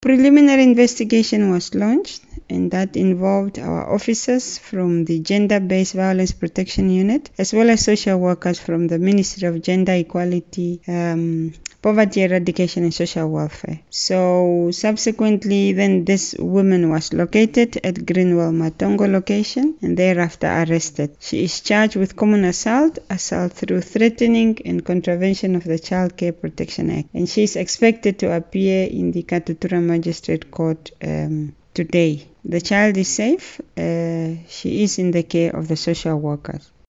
Preliminary investigation was launched, and that involved our officers from the Gender-Based Violence Protection Unit, as well as social workers from the Ministry of Gender Equality, Poverty Eradication and Social Welfare. So subsequently, then this woman was located at Greenwell Matongo location and thereafter arrested. She is charged with common assault, assault through threatening, and contravention of the Child Care Protection Act. And she is expected to appear in the Katutura Magistrate Court today. The child is safe. She is in the care of the social workers.